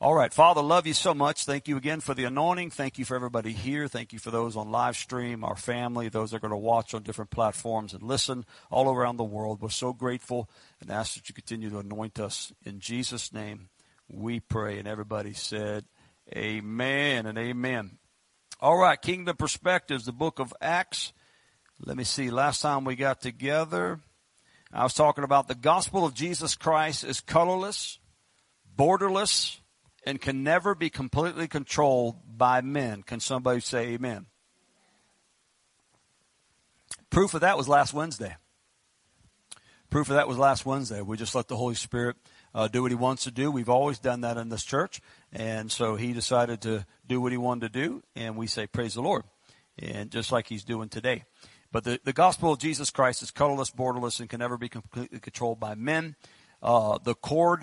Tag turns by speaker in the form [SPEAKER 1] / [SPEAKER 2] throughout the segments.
[SPEAKER 1] All right. Father, love you so much. Thank you again for the anointing. Thank you for everybody here. Thank you for those on live stream, our family, those that are going to watch on different platforms and listen all around the world. We're so grateful and ask that you continue to anoint us. In Jesus' name, we pray. And everybody said, amen and amen. All right. Kingdom Perspectives, the book of Acts. Let me see. Last time we got together, I was talking about the gospel of Jesus Christ is colorless, borderless, and can never be completely controlled by men. Can somebody say amen? Proof of that was last Wednesday. We just let the Holy Spirit do what he wants to do. We've always done that in this church. And so he decided to do what he wanted to do. And we say, praise the Lord. And just like he's doing today. But the gospel of Jesus Christ is colorless, borderless, and can never be completely controlled by men. The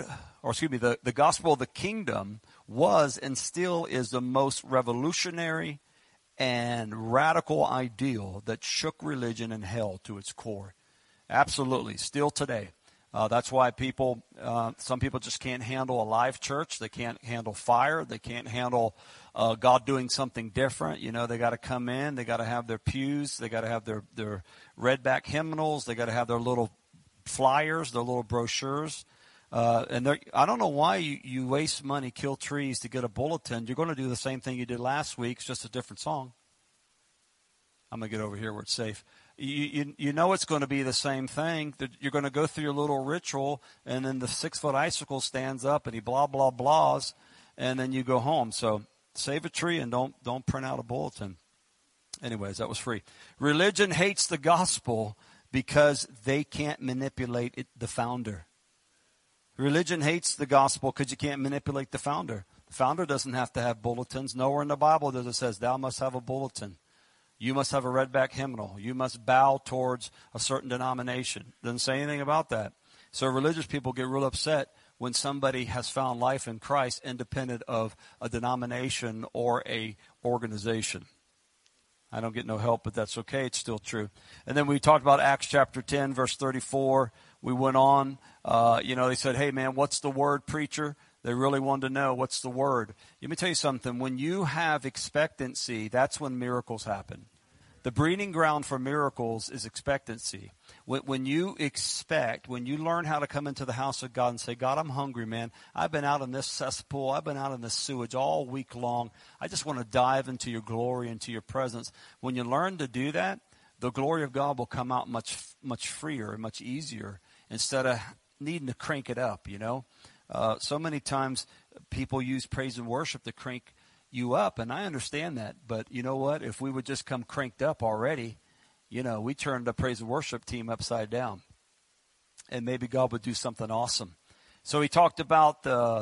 [SPEAKER 1] gospel of the kingdom was and still is the most revolutionary and radical ideal that shook religion and hell to its core. Absolutely. Still today. That's why some people just can't handle a live church. They can't handle fire. They can't handle God doing something different. You know, they got to come in. They got to have their pews. They got to have their redback hymnals. They got to have their little flyers, their little brochures. And I don't know why you waste money, kill trees to get a bulletin. You're going to do the same thing you did last week. It's just a different song. I'm going to get over here where it's safe. You know it's going to be the same thing. You're going to go through your little ritual, and then the 6-foot icicle stands up, and he blah, blah, blahs, and then you go home. So save a tree and don't print out a bulletin. Anyways, that was free. Religion hates the gospel because they can't manipulate the founder. Religion hates the gospel because you can't manipulate the founder. The founder doesn't have to have bulletins. Nowhere in the Bible does it says, thou must have a bulletin. You must have a redback hymnal. You must bow towards a certain denomination. Doesn't say anything about that. So religious people get real upset when somebody has found life in Christ independent of a denomination or a organization. I don't get no help, but that's okay. It's still true. And then we talked about Acts chapter 10, verse 34. We went on. They said, hey, man, what's the word, preacher? They really wanted to know, what's the word? Let me tell you something. When you have expectancy, that's when miracles happen. The breeding ground for miracles is expectancy. When you expect, when you learn how to come into the house of God and say, God, I'm hungry, man. I've been out in this cesspool. I've been out in this sewage all week long. I just want to dive into your glory, into your presence. When you learn to do that, the glory of God will come out much, much freer and much easier instead of needing to crank it up, you know. So many times people use praise and worship to crank you up, and I understand that. But you know what? If we would just come cranked up already, you know, we turned the praise and worship team upside down, and maybe God would do something awesome. So he talked about the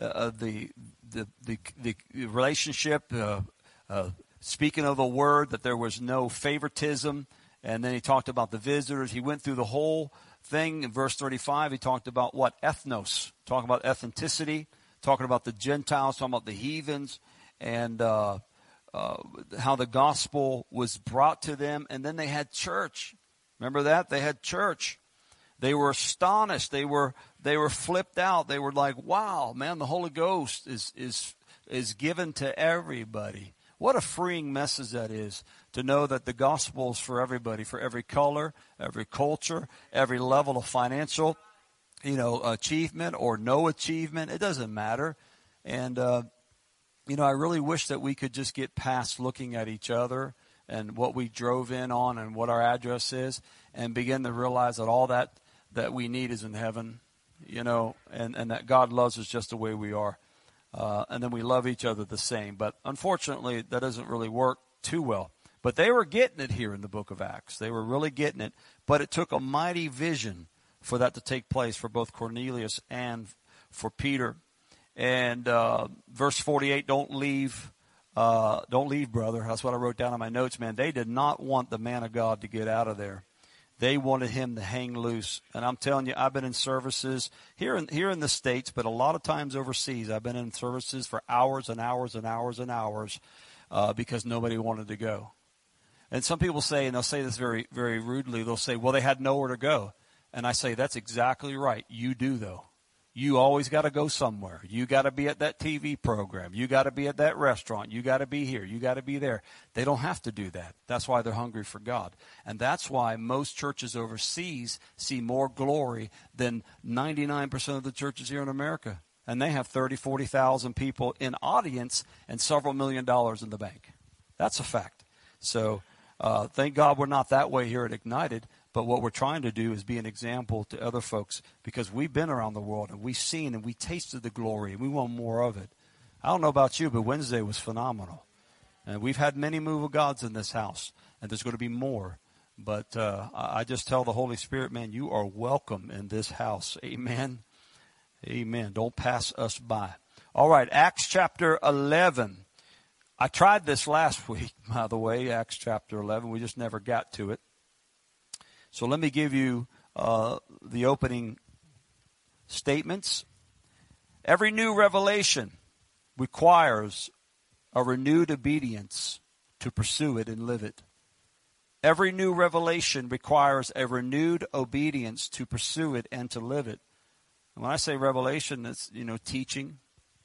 [SPEAKER 1] relationship, speaking of the word, that there was no favoritism, and then he talked about the visitors. He went through the whole thing. In verse 35, he talked about what? Ethnos, talking about ethnicity, talking about the Gentiles, talking about the heathens, and how the gospel was brought to them. And then they had church. Remember that? They had church. They were astonished. They were flipped out. They were like, wow, man, the Holy Ghost is given to everybody. What a freeing message that is, to know that the gospel is for everybody, for every color, every culture, every level of financial, achievement or no achievement. It doesn't matter. And, I really wish that we could just get past looking at each other and what we drove in on and what our address is, and begin to realize that all that we need is in heaven, and that God loves us just the way we are. And then we love each other the same. But unfortunately, that doesn't really work too well. But they were getting it here in the book of Acts. They were really getting it. But it took a mighty vision for that to take place for both Cornelius and for Peter. And verse 48, don't leave, brother. That's what I wrote down on my notes, man. They did not want the man of God to get out of there. They wanted him to hang loose. And I'm telling you, I've been in services here in the States, but a lot of times overseas. I've been in services for hours and hours and hours and hours because nobody wanted to go. And some people say, and they'll say this very, very rudely, they'll say, well, they had nowhere to go. And I say, that's exactly right. You do, though. You always got to go somewhere. You got to be at that TV program. You got to be at that restaurant. You got to be here. You got to be there. They don't have to do that. That's why they're hungry for God. And that's why most churches overseas see more glory than 99% of the churches here in America. And they have 30, 40,000 people in audience and several $1 million in the bank. That's a fact. So thank God we're not that way here at Ignited. But what we're trying to do is be an example to other folks, because we've been around the world and we've seen and we tasted the glory and we want more of it. I don't know about you, but Wednesday was phenomenal. And we've had many move of God's in this house, and there's going to be more. But I just tell the Holy Spirit, man, you are welcome in this house. Amen. Amen. Don't pass us by. All right, Acts chapter 11. I tried this last week, by the way, Acts chapter 11. We just never got to it. So let me give you the opening statements. Every new revelation requires a renewed obedience to pursue it and live it. Every new revelation requires a renewed obedience to pursue it and to live it. And when I say revelation, it's, teaching,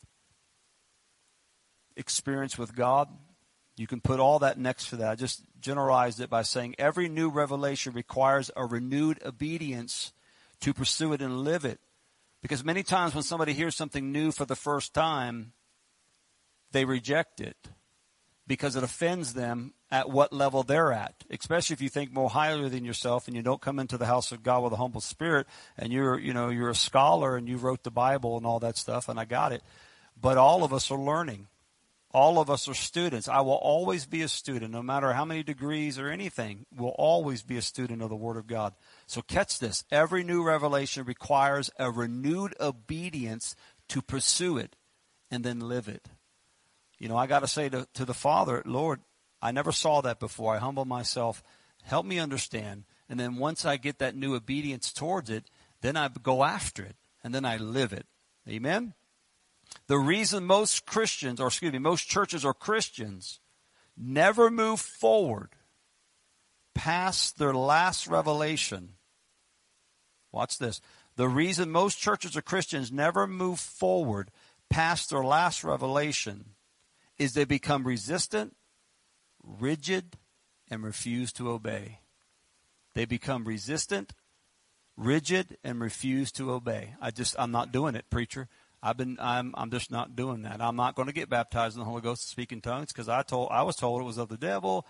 [SPEAKER 1] experience with God. You can put all that next to that. I just generalized it by saying every new revelation requires a renewed obedience to pursue it and live it. Because many times when somebody hears something new for the first time, they reject it because it offends them at what level they're at. Especially if you think more highly than yourself and you don't come into the house of God with a humble spirit and you're a scholar and you wrote the Bible and all that stuff, and I got it. But all of us are learning. All of us are students. I will always be a student, no matter how many degrees or anything. We'll always be a student of the Word of God. So catch this. Every new revelation requires a renewed obedience to pursue it and then live it. I got to say to the Father, Lord, I never saw that before. I humble myself. Help me understand. And then once I get that new obedience towards it, then I go after it and then I live it. Amen? The reason most churches or Christians never move forward past their last revelation. Watch this. The reason most churches or Christians never move forward past their last revelation is they become resistant, rigid, and refuse to obey. They become resistant, rigid, and refuse to obey. I'm not doing it, preacher. I'm just not doing that. I'm not going to get baptized in the Holy Ghost and speak in tongues because I was told it was of the devil.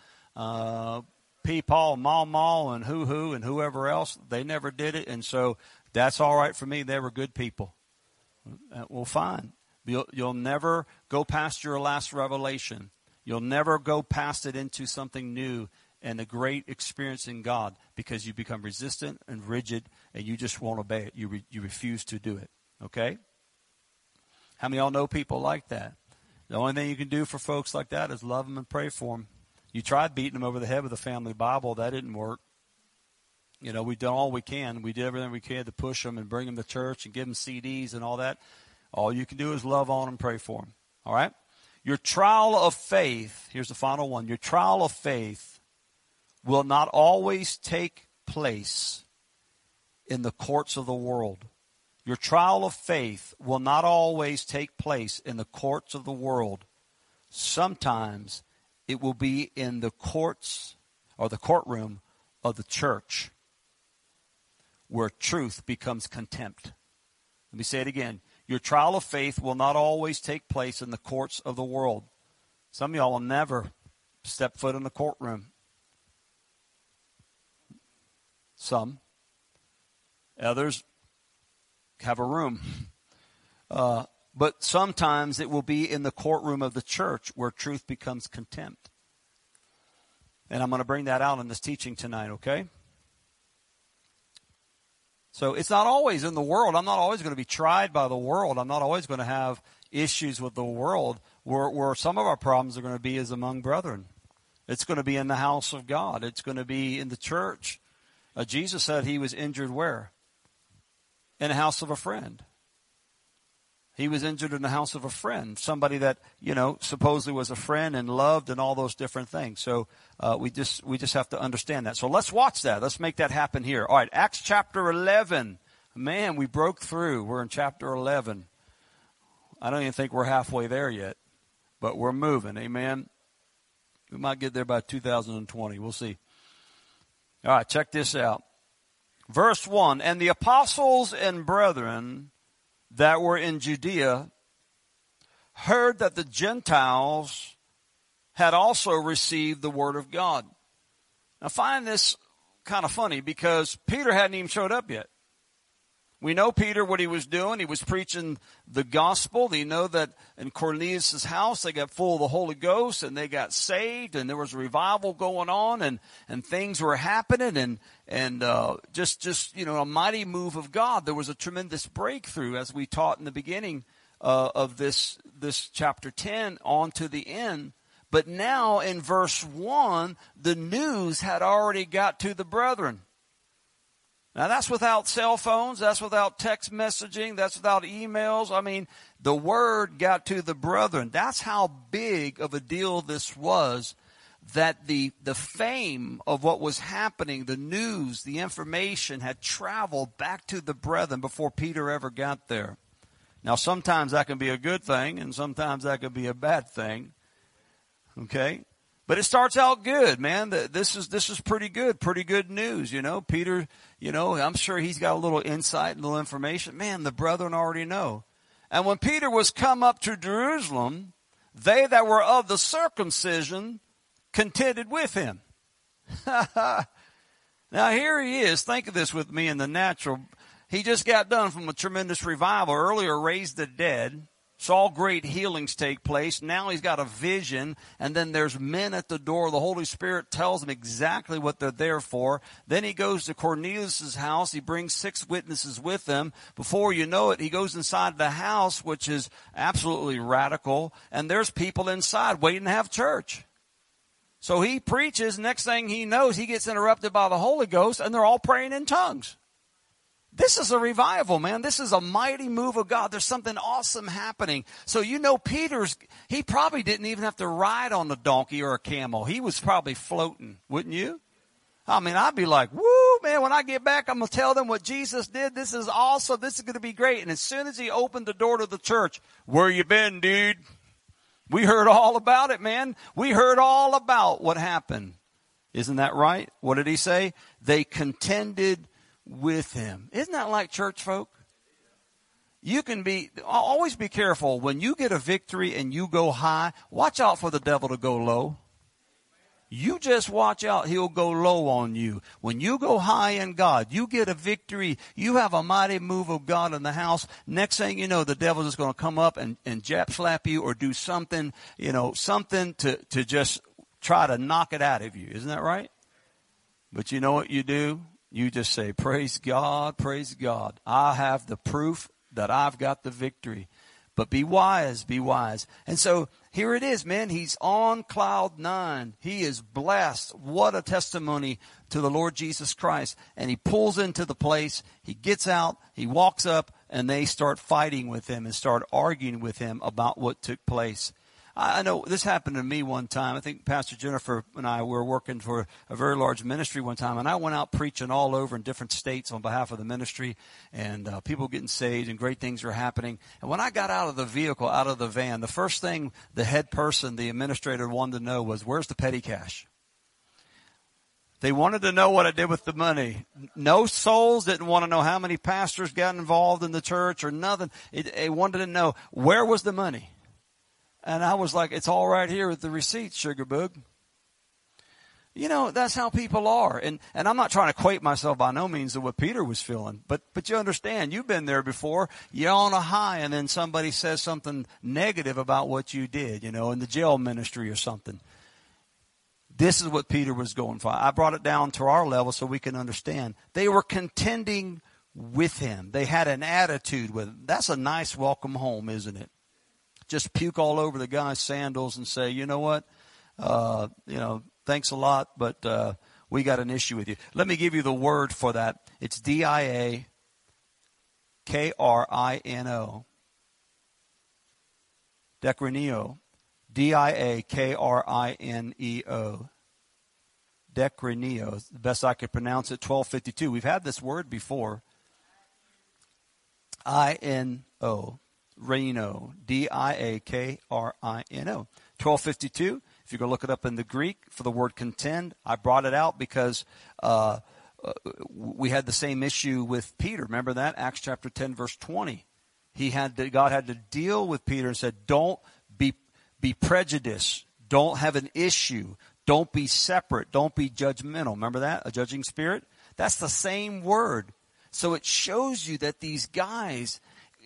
[SPEAKER 1] Paul, Maul, and who, and whoever else, they never did it, and so that's all right for me. They were good people. Well, fine. You'll never go past your last revelation. You'll never go past it into something new and a great experience in God because you become resistant and rigid and you just won't obey it. You refuse to do it. Okay? How many of y'all know people like that? The only thing you can do for folks like that is love them and pray for them. You tried beating them over the head with a family Bible. That didn't work. We've done all we can. We did everything we could to push them and bring them to church and give them CDs and all that. All you can do is love on them and pray for them. All right? Your trial of faith, here's the final one. Your trial of faith will not always take place in the courts of the world. Your trial of faith will not always take place in the courts of the world. Sometimes it will be in the courts or the courtroom of the church where truth becomes contempt. Let me say it again. Your trial of faith will not always take place in the courts of the world. Some of y'all will never step foot in the courtroom. Some. Others have a room. But sometimes it will be in the courtroom of the church where truth becomes contempt. And I'm going to bring that out in this teaching tonight, okay? So it's not always in the world. I'm not always going to be tried by the world. I'm not always going to have issues with the world. Where some of our problems are going to be is among brethren. It's going to be in the house of God. It's going to be in the church. Jesus said he was injured where? In the house of a friend. He was injured in the house of a friend, somebody that, supposedly was a friend and loved and all those different things. So we just have to understand that. So let's watch that. Let's make that happen here. All right, Acts chapter 11. Man, we broke through. We're in chapter 11. I don't even think we're halfway there yet, but we're moving. Amen. We might get there by 2020. We'll see. All right, check this out. Verse 1, and the apostles and brethren that were in Judea heard that the Gentiles had also received the word of God. Now, I find this kind of funny because Peter hadn't even showed up yet. We know Peter, what he was doing. He was preaching the gospel. We know that in Cornelius' house, they got full of the Holy Ghost and they got saved, and there was a revival going on, and things were happening, and just a mighty move of God. There was a tremendous breakthrough, as we taught in the beginning of this chapter 10 on to the end. But now in verse 1, the news had already got to the brethren. Now, that's without cell phones. That's without text messaging. That's without emails. I mean, the word got to the brethren. That's how big of a deal this was, that the fame of what was happening, the news, the information had traveled back to the brethren before Peter ever got there. Now, sometimes that can be a good thing, and sometimes that can be a bad thing. Okay? But it starts out good, man. This is pretty good news, Peter, I'm sure he's got a little insight, a little information. Man, the brethren already know. And when Peter was come up to Jerusalem, they that were of the circumcision contended with him. Now here he is. Think of this with me in the natural. He just got done from a tremendous revival. Earlier raised the dead. Saw great healings take place. Now he's got a vision, and then there's men at the door. The Holy Spirit tells him exactly what they're there for. Then he goes to Cornelius' house. He brings 6 witnesses with him. Before you know it, he goes inside the house, which is absolutely radical, and there's people inside waiting to have church. So he preaches. Next thing he knows, he gets interrupted by the Holy Ghost, and they're all praying in tongues. This is a revival, man. This is a mighty move of God. There's something awesome happening. So he probably didn't even have to ride on a donkey or a camel. He was probably floating, wouldn't you? I mean, I'd be like, woo, man, when I get back, I'm going to tell them what Jesus did. This is awesome. This is going to be great. And as soon as he opened the door to the church, where you been, dude? We heard all about it, man. We heard all about what happened. Isn't that right? What did he say? They contended with him. Isn't that like church folk? You can always be careful. When you get a victory and you go high, watch out for the devil to go low. You just watch out. He'll go low on you. When you go high in God, you get a victory. You have a mighty move of God in the house. Next thing you know, the devil's just going to come up and jab slap you or do something, something to just try to knock it out of you. Isn't that right? But you know what you do? You just say, praise God, praise God. I have the proof that I've got the victory. But be wise, be wise. And so here it is, man. He's on cloud 9. He is blessed. What a testimony to the Lord Jesus Christ. And he pulls into the place. He gets out. He walks up, and they start fighting with him and start arguing with him about what took place. I know this happened to me one time. I think Pastor Jennifer and I were working for a very large ministry one time, and I went out preaching all over in different states on behalf of the ministry, and people getting saved, and great things were happening. And when I got out of the vehicle, out of the van, the first thing the head person, the administrator, wanted to know was, where's the petty cash? They wanted to know what I did with the money. No souls didn't want to know how many pastors got involved in the church or nothing. They wanted to know, where was the money? And I was like, it's all right here with the receipts, sugar bug. That's how people are. And I'm not trying to equate myself by no means to what Peter was feeling. But you understand, you've been there before. You're on a high and then somebody says something negative about what you did, in the jail ministry or something. This is what Peter was going for. I brought it down to our level so we can understand. They were contending with him. They had an attitude with him. That's a nice welcome home, isn't it? Just puke all over the guy's sandals and say, you know what, thanks a lot, but we got an issue with you. Let me give you the word for that. It's D-I-A-K-R-I-N-O. Dekraneo. D-I-A-K-R-I-N-E-O. Dekraneo. The best I could pronounce it, 1252. We've had this word before. I-N-O. Rhino. D-I-A-K-R-I-N-O. 1252. If you're going to look it up in the Greek for the word contend, I brought it out because we had the same issue with Peter. Remember that? Acts chapter 10, verse 20. God had to deal with Peter and said, don't be prejudiced. Don't have an issue. Don't be separate. Don't be judgmental. Remember that? A judging spirit? That's the same word. So it shows you that these guys,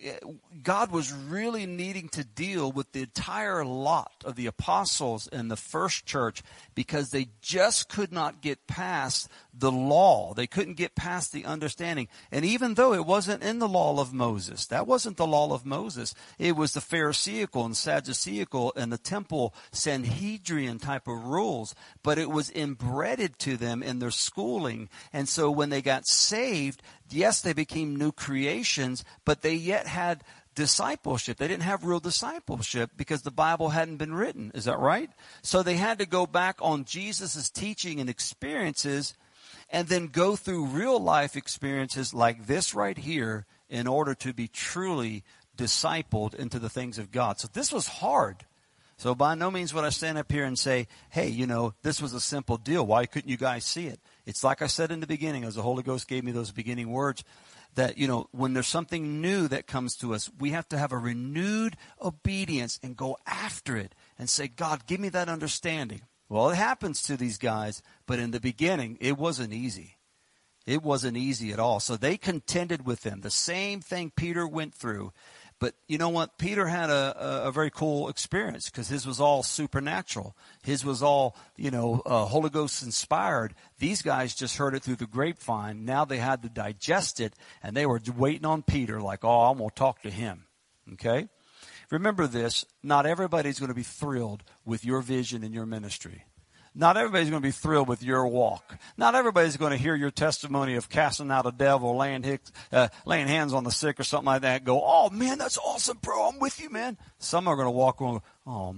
[SPEAKER 1] God was really needing to deal with the entire lot of the apostles in the first church because they just could not get past the law. They couldn't get past the understanding. And even though it wasn't in the law of Moses, that wasn't the law of Moses. It was the Pharisaical and Sadduceical and the temple Sanhedrin type of rules. But it was embedded to them in their schooling. And so when they got saved, yes, they became new creations, but they yet had discipleship. They didn't have real discipleship because the Bible hadn't been written. Is that right? So they had to go back on Jesus' teaching and experiences and then go through real life experiences like this right here in order to be truly discipled into the things of God. So this was hard. So by no means would I stand up here and say, hey, this was a simple deal. Why couldn't you guys see it? It's like I said in the beginning, as the Holy Ghost gave me those beginning words, that, when there's something new that comes to us, we have to have a renewed obedience and go after it and say, God, give me that understanding. Well, it happens to these guys, but in the beginning, it wasn't easy. It wasn't easy at all. So they contended with them. The same thing Peter went through. But you know what? Peter had a very cool experience because his was all supernatural. His was all, Holy Ghost inspired. These guys just heard it through the grapevine. Now they had to digest it, and they were waiting on Peter like, I'm going to talk to him. Okay? Remember this, not everybody's going to be thrilled with your vision and your ministry. Not everybody's going to be thrilled with your walk. Not everybody's going to hear your testimony of casting out a devil, laying hands on the sick or something like that and go, oh, man, that's awesome, bro. I'm with you, man. Some are going to walk around and go,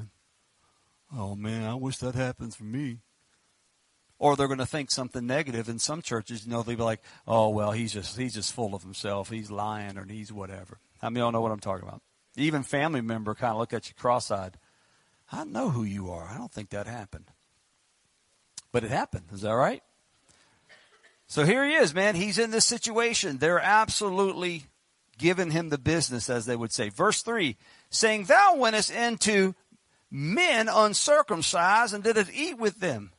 [SPEAKER 1] oh, man, I wish that happens for me. Or they're going to think something negative. In some churches, they'll be like, oh, well, he's just full of himself. He's lying or he's whatever. How many of y'all know what I'm talking about? Even family member kind of look at you cross-eyed. I know who you are. I don't think that happened. But it happened. Is that right? So here he is, man. He's in this situation. They're absolutely giving him the business, as they would say. Verse 3, saying, thou wentest into men uncircumcised and didst eat with them.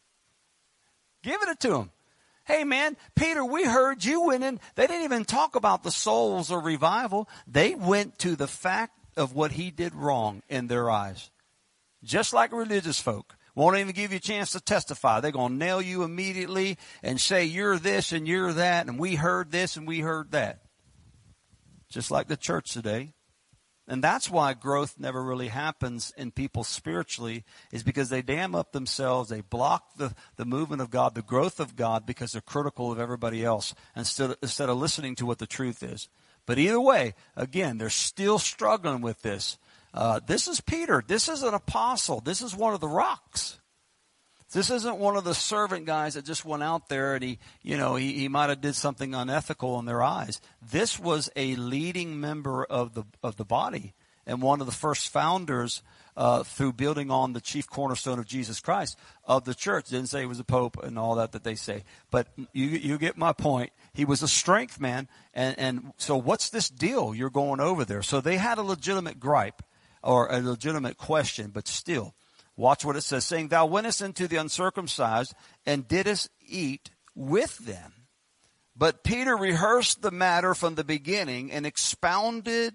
[SPEAKER 1] Giving it to him. Hey, man, Peter, we heard you went in. They didn't even talk about the souls or revival. They went to the fact of what he did wrong in their eyes. Just like religious folk. Won't even give you a chance to testify. They're going to nail you immediately and say you're this and you're that, and we heard this and we heard that. Just like the church today. And that's why growth never really happens in people spiritually, is because they dam up themselves. They block the movement of God, the growth of God, because they're critical of everybody else instead of listening to what the truth is. But either way, again, they're still struggling with this. This is Peter. This is an apostle. This is one of the rocks. This isn't one of the servant guys that just went out there and he might have did something unethical in their eyes. This was a leading member of the body and one of the first founders through building on the chief cornerstone of Jesus Christ of the church. Didn't say he was a pope and all that they say. But you get my point. He was a strength man. And so what's this deal you're going over there? So they had a legitimate gripe or a legitimate question, but still. Watch what it says, saying, thou wentest into the uncircumcised and didst eat with them. But Peter rehearsed the matter from the beginning and expounded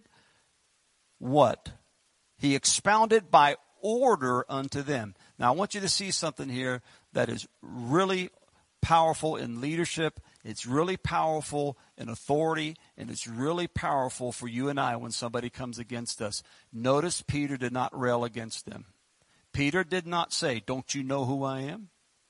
[SPEAKER 1] what? He expounded by order unto them. Now, I want you to see something here that is really powerful in leadership. It's really powerful in authority, and it's really powerful for you and I when somebody comes against us. Notice Peter did not rail against them. Peter did not say, don't you know who I am?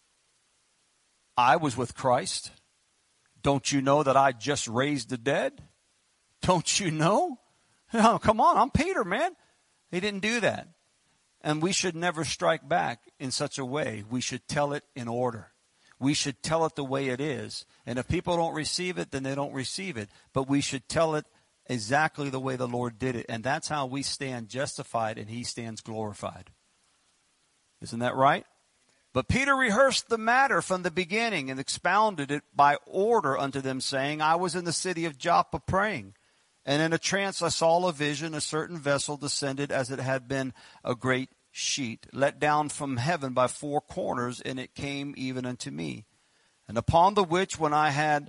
[SPEAKER 1] I was with Christ. Don't you know that I just raised the dead? Don't you know? Oh, come on, I'm Peter, man. He didn't do that. And we should never strike back in such a way. We should tell it in order. We should tell it the way it is. And if people don't receive it, then they don't receive it. But we should tell it exactly the way the Lord did it. And that's how we stand justified and he stands glorified. Isn't that right? But Peter rehearsed the matter from the beginning and expounded it by order unto them, saying, I was in the city of Joppa praying, and in a trance I saw a vision, a certain vessel descended as it had been a great sheet, let down from heaven by four corners, and it came even unto me. And upon the which, when I had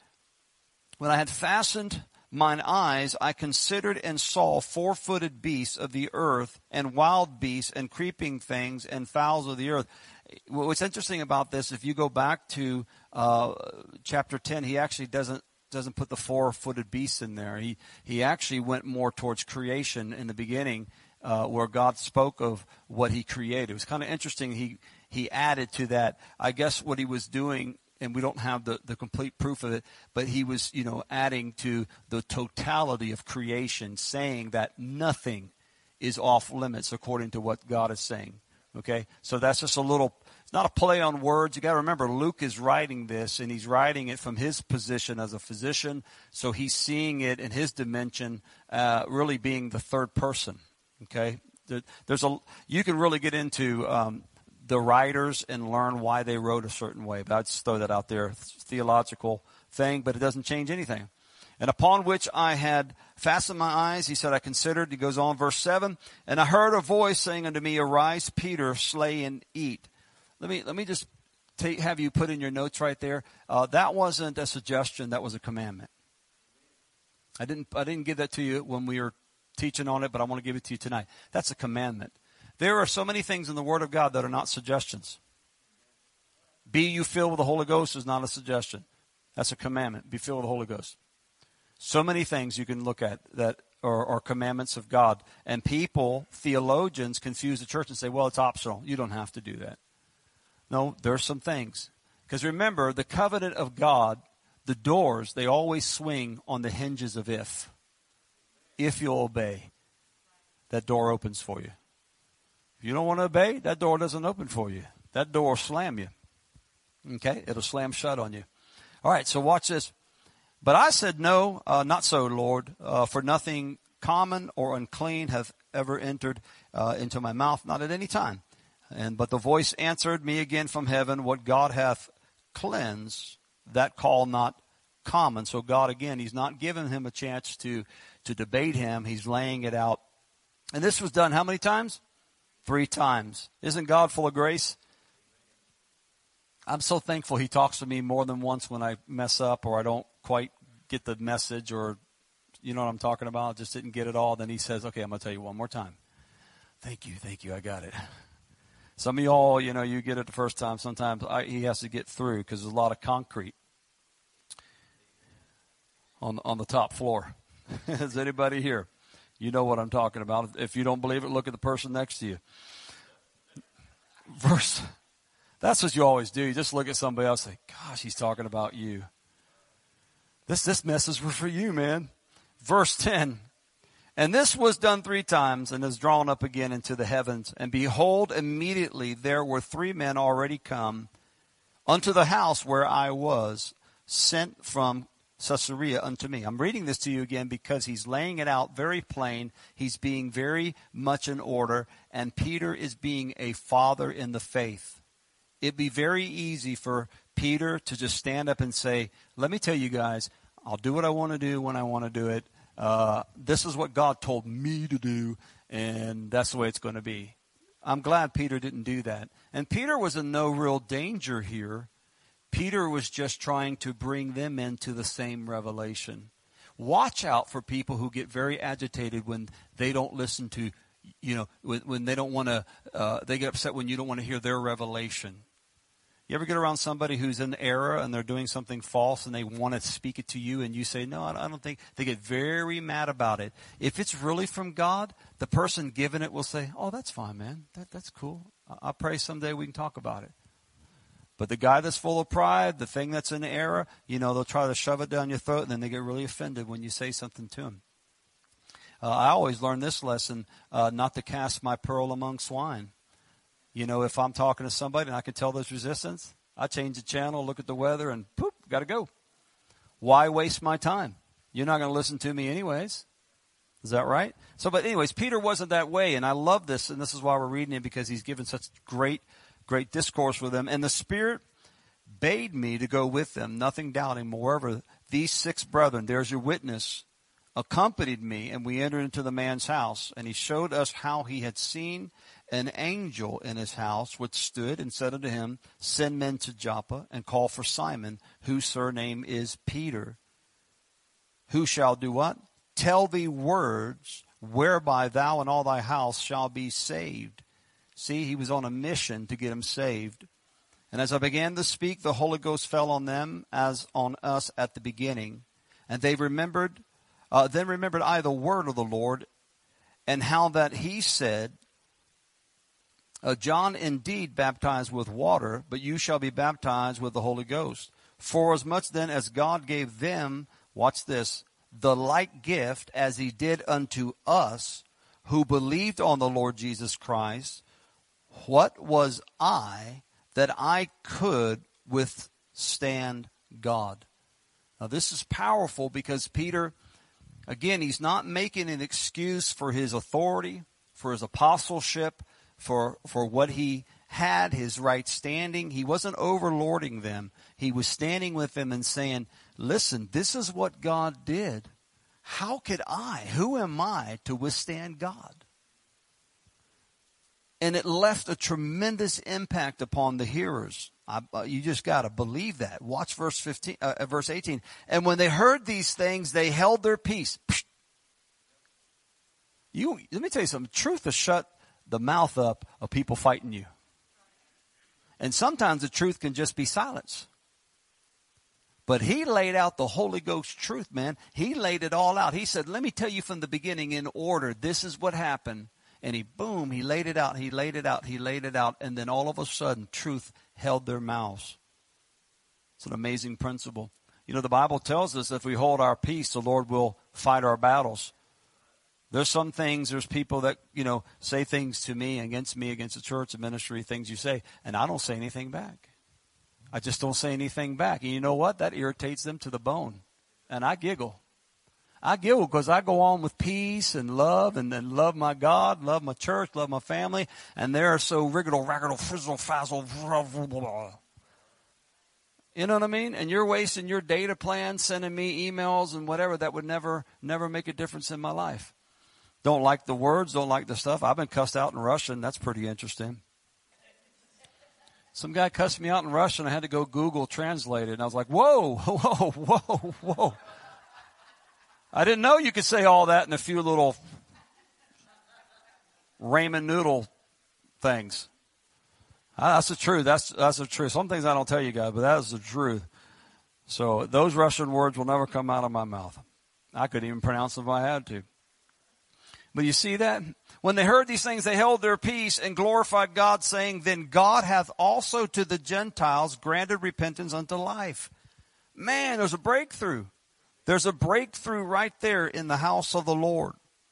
[SPEAKER 1] fastened mine eyes, I considered and saw four-footed beasts of the earth, and wild beasts, and creeping things, and fowls of the earth. What's interesting about this, if you go back to chapter 10, he actually doesn't put the four-footed beasts in there. He actually went more towards creation in the beginning, where God spoke of what he created. It was kind of interesting. He added to that. I guess what he was doing, and we don't have the complete proof of it, but he was, adding to the totality of creation, saying that nothing is off limits according to what God is saying. Okay? So that's just it's not a play on words. You got to remember, Luke is writing this, and he's writing it from his position as a physician, so he's seeing it in his dimension, really being the third person. Okay? You can really get into the writers and learn why they wrote a certain way. But I'd just throw that out there. It's a theological thing, but it doesn't change anything. And upon which I had fastened my eyes, he said, I considered, he goes on, verse 7, and I heard a voice saying unto me, Arise, Peter, slay and eat. Let me just have you put in your notes right there. That wasn't a suggestion, that was a commandment. I didn't give that to you when we were teaching on it, but I want to give it to you tonight. That's a commandment. There are so many things in the Word of God that are not suggestions. Be you filled with the Holy Ghost is not a suggestion. That's a commandment. Be filled with the Holy Ghost. So many things you can look at that are commandments of God. And people, theologians, confuse the church and say, well, it's optional. You don't have to do that. No, there's some things. Because remember, the covenant of God, the doors, they always swing on the hinges of if. If you'll obey, that door opens for you. If you don't want to obey, that door doesn't open for you. That door will slam you. Okay? It'll slam shut on you. All right, so watch this. But I said, no, not so, Lord, for nothing common or unclean hath ever entered into my mouth, not at any time. But the voice answered me again from heaven, what God hath cleansed, that call not common. So God, again, he's not giving him a chance to debate him. He's laying it out. And this was done how many times? 3 times. Isn't God full of grace? I'm so thankful he talks to me more than once when I mess up or I don't quite get the message, or you know what I'm talking about, just didn't get it all. Then he says, okay, I'm going to tell you one more time. Thank you, I got it. Some of y'all, you get it the first time. Sometimes he has to get through because there's a lot of concrete on the top floor. Is anybody here? You know what I'm talking about. If you don't believe it, look at the person next to you. That's what you always do. You just look at somebody else and say, gosh, he's talking about you. This message was for you, man. Verse 10. And this was done 3 times and is drawn up again into the heavens. And behold, immediately there were 3 men already come unto the house where I was, sent from Caesarea unto me. I'm reading this to you again because he's laying it out very plain. He's being very much in order. And Peter is being a father in the faith. It'd be very easy for Peter to just stand up and say, let me tell you guys, I'll do what I want to do when I want to do it. This is what God told me to do, and that's the way it's going to be. I'm glad Peter didn't do that. And Peter was in no real danger here. Peter was just trying to bring them into the same revelation. Watch out for people who get very agitated when they don't listen to, when they don't want to, they get upset when you don't want to hear their revelation. You ever get around somebody who's in error and they're doing something false and they want to speak it to you and you say, no, I don't think, they get very mad about it. If it's really from God, the person giving it will say, oh, that's fine, man. That's cool. I pray someday we can talk about it. But the guy that's full of pride, the thing that's in error, they'll try to shove it down your throat and then they get really offended when you say something to them. I always learn this lesson, not to cast my pearl among swine. If I'm talking to somebody and I can tell there's resistance, I change the channel, look at the weather, and poop, got to go. Why waste my time? You're not going to listen to me anyways. Is that right? So, but anyways, Peter wasn't that way, and I love this, and this is why we're reading it, because he's given such great discourse with them. And the Spirit bade me to go with them, nothing doubting. Moreover, these 6 brethren, there's your witness, accompanied me, and we entered into the man's house, and he showed us how he had seen an angel in his house, which stood and said unto him, send men to Joppa, and call for Simon, whose surname is Peter, who shall do what? Tell thee words whereby thou and all thy house shall be saved. See, he was on a mission to get him saved. And as I began to speak, the Holy Ghost fell on them as on us at the beginning. And they remembered, then remembered I the word of the Lord, and how that he said, John indeed baptized with water, but you shall be baptized with the Holy Ghost. For as much then as God gave them, watch this, the like gift as he did unto us who believed on the Lord Jesus Christ, what was I that I could withstand God? Now this is powerful, because Peter, again, he's not making an excuse for his authority, for his apostleship, for what he had, his right standing. He wasn't overlording them. He was standing with them and saying, listen, this is what God did. How could who am I to withstand God? And it left a tremendous impact upon the hearers. You just got to believe that. Watch verse 18. And when they heard these things, they held their peace. Let me tell you something. Truth will shut the mouth up of people fighting you. And sometimes the truth can just be silence. But he laid out the Holy Ghost truth, man. He laid it all out. He said, let me tell you from the beginning in order. This is what happened. And he laid it out. He laid it out. He laid it out. And then all of a sudden, truth held their mouths. It's an amazing principle. You know, the Bible tells us if we hold our peace, the Lord will fight our battles. There's some things, there's people that, say things to me, against the church, the ministry, things you say, and I don't say anything back. I just don't say anything back. And you know what? That irritates them to the bone. And I giggle. I giggle because I go on with peace and love, and then love my God, love my church, love my family, and they're so riggle, frizzle, fazzle, blah, blah, blah. You know what I mean? And you're wasting your data plan, sending me emails and whatever that would never make a difference in my life. Don't like the words, don't like the stuff. I've been cussed out in Russian. That's pretty interesting. Some guy cussed me out in Russian. I had to go Google translate it. And I was like, whoa, whoa, whoa, whoa. I didn't know you could say all that in a few little ramen noodle things. That's the truth. That's the truth. Some things I don't tell you guys, but that is the truth. So those Russian words will never come out of my mouth. I couldn't even pronounce them if I had to. But you see that? When they heard these things, they held their peace and glorified God, saying, then God hath also to the Gentiles granted repentance unto life. Man, there's a breakthrough. There's a breakthrough right there in the house of the Lord.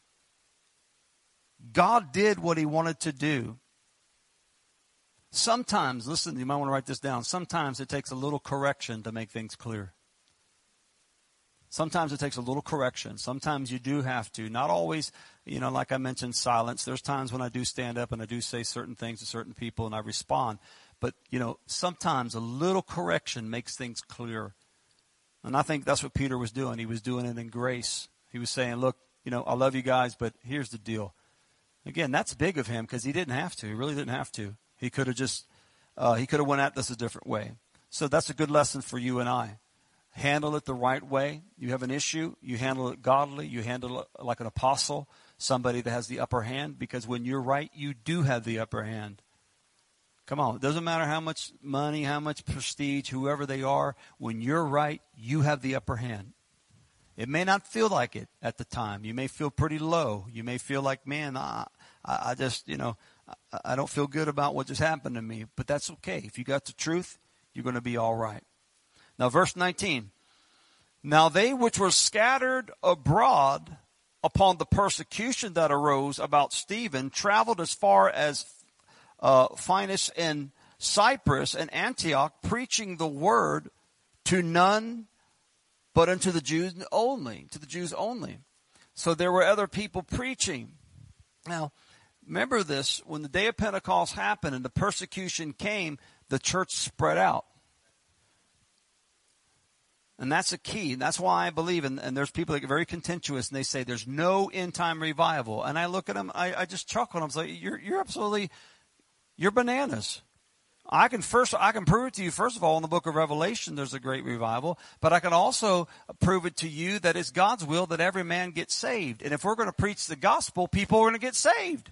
[SPEAKER 1] God did what he wanted to do. Sometimes, listen, you might want to write this down. Sometimes it takes a little correction to make things clear. Sometimes it takes a little correction. Sometimes you do have to. Not always, like I mentioned, silence. There's times when I do stand up and I do say certain things to certain people and I respond. But, sometimes a little correction makes things clear. And I think that's what Peter was doing. He was doing it in grace. He was saying, look, I love you guys, but here's the deal. Again, that's big of him because he didn't have to. He really didn't have to. He could have went at this a different way. So that's a good lesson for you and I. Handle it the right way. You have an issue, you handle it godly, you handle it like an apostle, somebody that has the upper hand, because when you're right, you do have the upper hand. Come on, it doesn't matter how much money, how much prestige, whoever they are, when you're right, you have the upper hand. It may not feel like it at the time. You may feel pretty low. You may feel like, man, I just, I don't feel good about what just happened to me. But that's okay. If you got the truth, you're going to be all right. Now, verse 19. Now they which were scattered abroad upon the persecution that arose about Stephen traveled as far as Phoenix and Cyprus and Antioch, preaching the word to none but unto the Jews only, to the Jews only. So there were other people preaching. Now, remember this, when the day of Pentecost happened and the persecution came, the church spread out. And that's a key. And that's why I believe, and there's people that get very contentious and they say there's no end time revival. And I look at them, I just chuckle and I'm like, you're absolutely, you're bananas. I can prove it to you, first of all, in the book of Revelation, there's a great revival, but I can also prove it to you that it's God's will that every man gets saved. And if we're going to preach the gospel, people are going to get saved.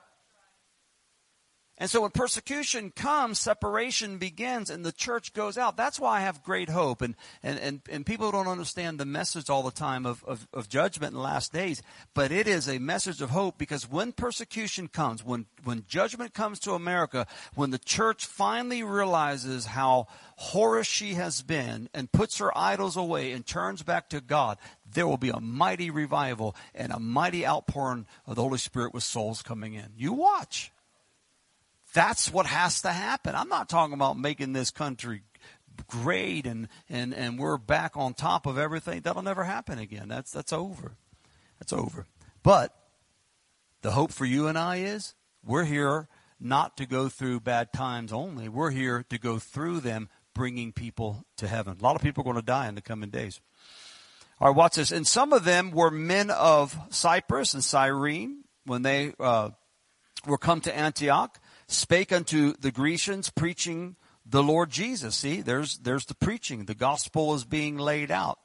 [SPEAKER 1] And so when persecution comes, separation begins and the church goes out. That's why I have great hope. And people don't understand the message all the time of judgment in the last days. But it is a message of hope, because when persecution comes, when judgment comes to America, when the church finally realizes how whorish she has been and puts her idols away and turns back to God, there will be a mighty revival and a mighty outpouring of the Holy Spirit with souls coming in. You watch. That's what has to happen. I'm not talking about making this country great and we're back on top of everything. That'll never happen again. That's over. That's over. But the hope for you and I is we're here not to go through bad times only. We're here to go through them, bringing people to heaven. A lot of people are going to die in the coming days. All right, watch this. And some of them were men of Cyprus and Cyrene when they were come to Antioch. Spake unto the Grecians, preaching the Lord Jesus. See, there's the preaching. The gospel is being laid out.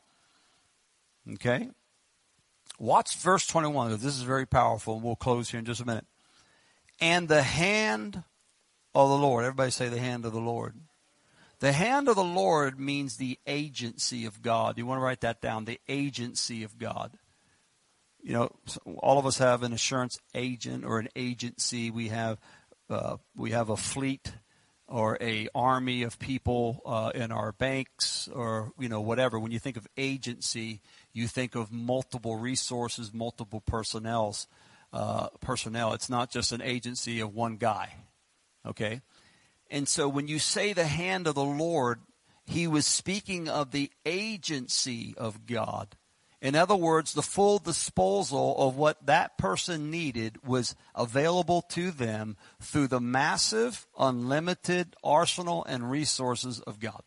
[SPEAKER 1] Okay? Watch verse 21. This is very powerful, and we'll close here in just a minute. And the hand of the Lord. Everybody say the hand of the Lord. The hand of the Lord means the agency of God. You want to write that down, the agency of God. You know, all of us have an assurance agent or an agency. We have a fleet or a army of people in our banks, or whatever. When you think of agency, you think of multiple resources, multiple personnel. It's not just an agency of one guy. Okay, and so when you say the hand of the Lord, he was speaking of the agency of God. In other words, the full disposal of what that person needed was available to them through the massive, unlimited arsenal and resources of God.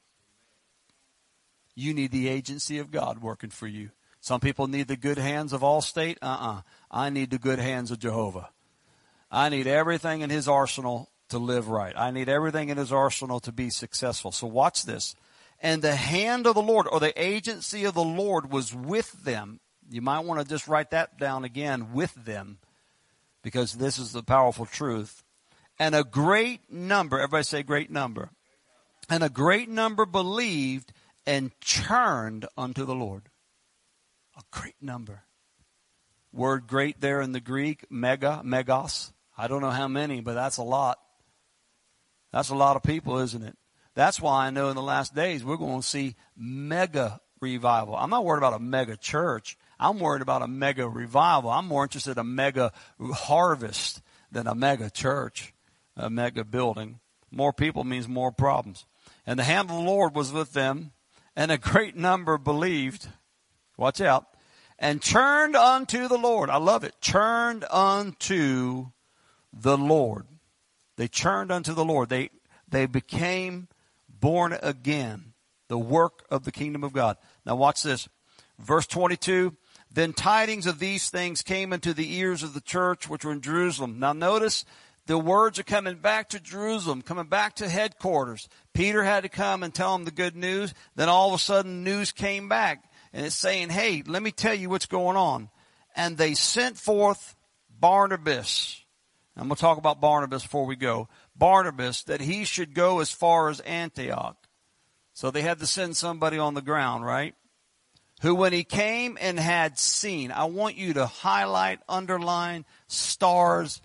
[SPEAKER 1] You need the agency of God working for you. Some people need the good hands of Allstate. I need the good hands of Jehovah. I need everything in his arsenal to live right. I need everything in his arsenal to be successful. So watch this. And the hand of the Lord, or the agency of the Lord, was with them. You might want to just write that down again, with them, because this is the powerful truth. And a great number, everybody say great number. And a great number believed and turned unto the Lord. A great number. Word great there in the Greek, megos. I don't know how many, but that's a lot. That's a lot of people, isn't it? That's why I know in the last days we're going to see mega revival. I'm not worried about a mega church. I'm worried about a mega revival. I'm more interested in a mega harvest than a mega church, a mega building. More people means more problems. And the hand of the Lord was with them, and a great number believed. Watch out. And turned unto the Lord. I love it. Turned unto the Lord. They turned unto the Lord. They became born again, the work of the kingdom of God. Now watch this. Verse 22, then tidings of these things came into the ears of the church which were in Jerusalem. Now notice the words are coming back to Jerusalem, coming back to headquarters. Peter had to come and tell them the good news. Then all of a sudden news came back, and it's saying, hey, let me tell you what's going on. And they sent forth Barnabas. I'm going to talk about Barnabas before we go. Barnabas, that he should go as far as Antioch. So they had to send somebody on the ground, right? Who when he came and had seen, I want you to highlight, underline, stars,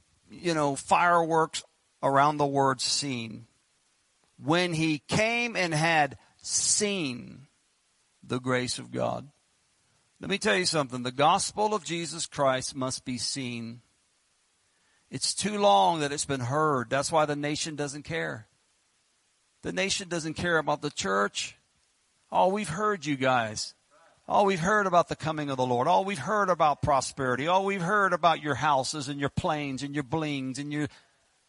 [SPEAKER 1] fireworks around the word seen. When he came and had seen the grace of God. Let me tell you something. The gospel of Jesus Christ must be seen. It's too long that it's been heard. That's why the nation doesn't care. The nation doesn't care about the church. Oh, we've heard you guys. Oh, we've heard about the coming of the Lord. Oh, we've heard about prosperity. Oh, we've heard about your houses and your planes and your blings and your... Let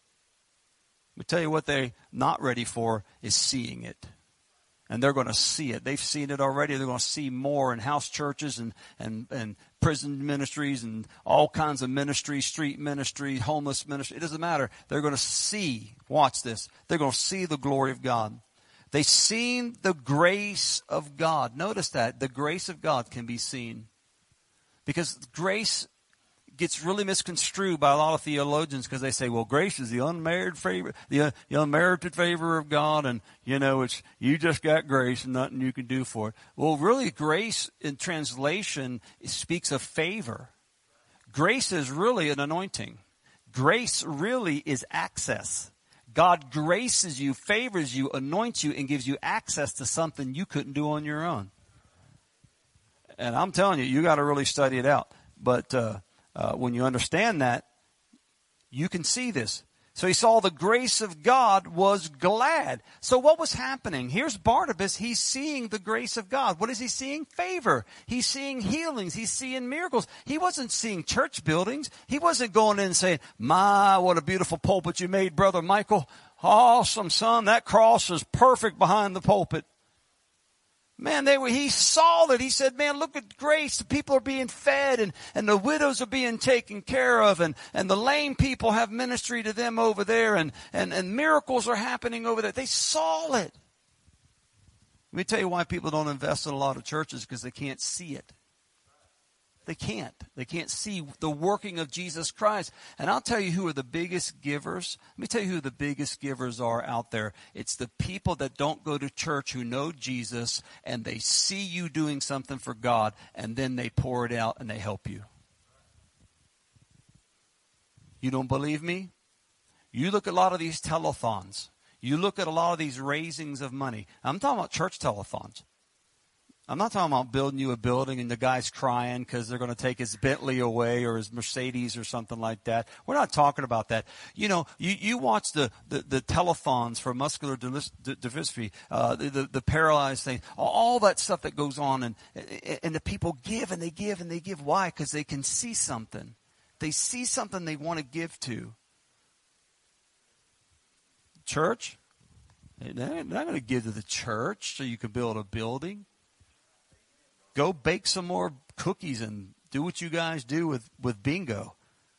[SPEAKER 1] me tell you what they're not ready for is seeing it. And they're going to see it. They've seen it already. They're going to see more in house churches and prison ministries and all kinds of ministries, street ministry, homeless ministry. It doesn't matter. They're going to see, watch this, they're going to see the glory of God. They've seen the grace of God. Notice that. The grace of God can be seen. Because grace gets really misconstrued by a lot of theologians because they say, well, grace is the unmerited favor, the unmerited favor of God, and it's you just got grace and nothing you can do for it. Well, really, grace in translation speaks of favor. Grace is really an anointing. Grace really is access. God graces you, favors you, anoints you, and gives you access to something you couldn't do on your own. And I'm telling you, you got to really study it out. But when you understand that, you can see this. So he saw the grace of God, was glad. So what was happening? Here's Barnabas. He's seeing the grace of God. What is he seeing? Favor. He's seeing healings. He's seeing miracles. He wasn't seeing church buildings. He wasn't going in and saying, my, what a beautiful pulpit you made, Brother Michael. Awesome, son. That cross is perfect behind the pulpit. Man, he saw it. He said, man, look at grace. The people are being fed and the widows are being taken care of and the lame people have ministry to them over there and miracles are happening over there. They saw it. Let me tell you why people don't invest in a lot of churches, because they can't see it. They can't. They can't see the working of Jesus Christ. And I'll tell you who are the biggest givers. Let me tell you who the biggest givers are out there. It's the people that don't go to church, who know Jesus, and they see you doing something for God, and then they pour it out and they help you. You don't believe me? You look at a lot of these telethons. You look at a lot of these raisings of money. I'm talking about church telethons. I'm not talking about building you a building and the guy's crying because they're going to take his Bentley away or his Mercedes or something like that. We're not talking about that. You watch the telethons for muscular dystrophy, the paralyzed thing, all that stuff that goes on, and the people give and they give and they give. Why? Because they can see something. They see something they want to give to. Church? They're not going to give to the church so you can build a building. Go bake some more cookies and do what you guys do with bingo.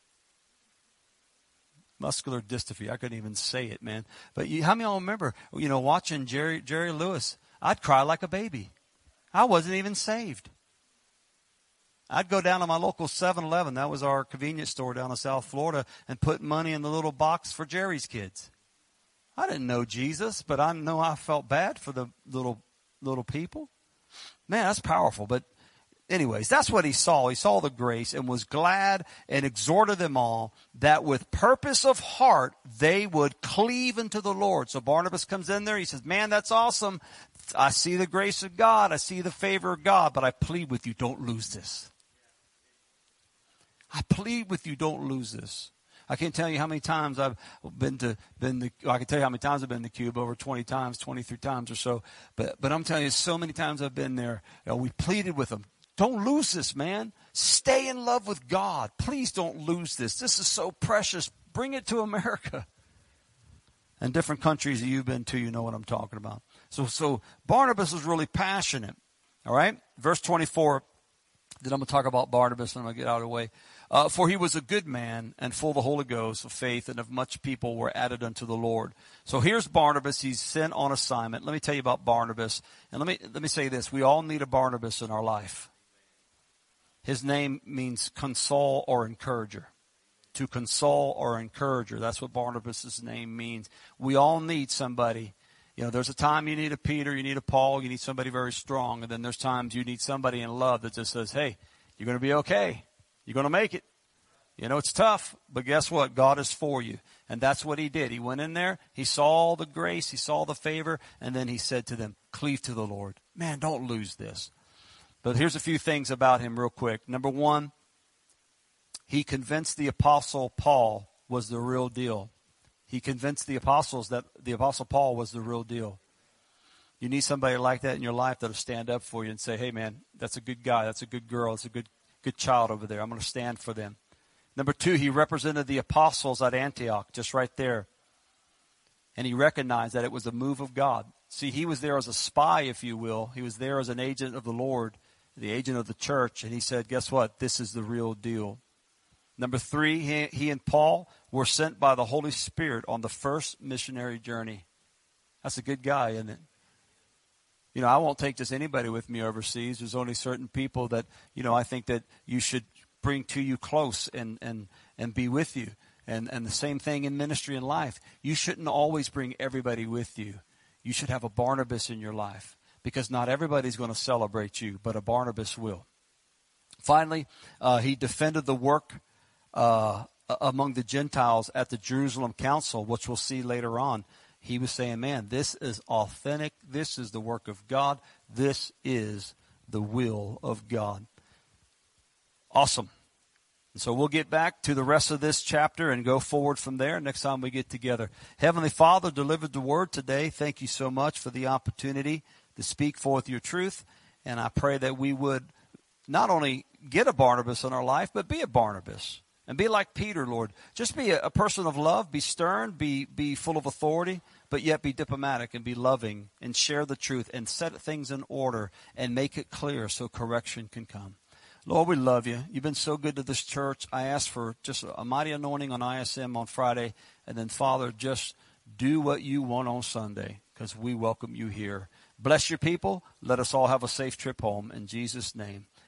[SPEAKER 1] Muscular dystrophy. I couldn't even say it, man. But how many of y'all remember, watching Jerry Lewis? I'd cry like a baby. I wasn't even saved. I'd go down to my local 7-Eleven. That was our convenience store down in South Florida, and put money in the little box for Jerry's kids. I didn't know Jesus, but I know I felt bad for the little people. Man, that's powerful. But anyways, that's what he saw. He saw the grace and was glad and exhorted them all that with purpose of heart they would cleave unto the Lord. So Barnabas comes in there. He says, man, that's awesome. I see the grace of God. I see the favor of God. But I plead with you, don't lose this. I plead with you, don't lose this. I can't tell you how many times I've been to Cuba, over 20 times, 23 times or so. But I'm telling you, so many times I've been there. We pleaded with them. Don't lose this, man. Stay in love with God. Please don't lose this. This is so precious. Bring it to America. And different countries that you've been to, you know what I'm talking about. So Barnabas was really passionate. All right? Verse 24. Then I'm going to talk about Barnabas, and I'm going to get out of the way. For he was a good man and full of the Holy Ghost, of faith, and of much people were added unto the Lord. So here's Barnabas. He's sent on assignment. Let me tell you about Barnabas. And let me say this. We all need a Barnabas in our life. His name means console or encourager. To console or encourager. That's what Barnabas' name means. We all need somebody. There's a time you need a Peter, you need a Paul, you need somebody very strong. And then there's times you need somebody in love that just says, hey, you're going to be okay. You're going to make it. It's tough, but guess what? God is for you. And that's what he did. He went in there, he saw the grace, he saw the favor, and then he said to them, cleave to the Lord. Man, don't lose this. But here's a few things about him real quick. Number one, he convinced the Apostle Paul was the real deal. He convinced the apostles that the Apostle Paul was the real deal. You need somebody like that in your life that'll stand up for you and say, hey, man, that's a good guy. That's a good girl. That's a good child over there. I'm going to stand for them. Number 2, he represented the apostles at Antioch, just right there. And he recognized that it was a move of God. See, he was there as a spy, if you will. He was there as an agent of the Lord, the agent of the church. And he said, guess what? This is the real deal. Number 3, he and Paul were sent by the Holy Spirit on the first missionary journey. That's a good guy, isn't it? You know, I won't take just anybody with me overseas. There's only certain people that, you know, I think that you should bring to you close and be with you. And the same thing in ministry and life. You shouldn't always bring everybody with you. You should have a Barnabas in your life, because not everybody's going to celebrate you, but a Barnabas will. Finally, he defended the work among the Gentiles at the Jerusalem Council, which we'll see later on. He was saying, man, this is authentic. This is the work of God. This is the will of God. Awesome. And so we'll get back to the rest of this chapter and go forward from there next time we get together. Heavenly Father delivered the word today. Thank you so much for the opportunity to speak forth your truth. And I pray that we would not only get a Barnabas in our life, but be a Barnabas. And be like Peter, Lord. Just be a person of love. Be stern. Be full of authority. But yet be diplomatic and be loving. And share the truth. And set things in order. And make it clear so correction can come. Lord, we love you. You've been so good to this church. I ask for just a mighty anointing on ISM on Friday. And then, Father, just do what you want on Sunday. Because we welcome you here. Bless your people. Let us all have a safe trip home. In Jesus' name.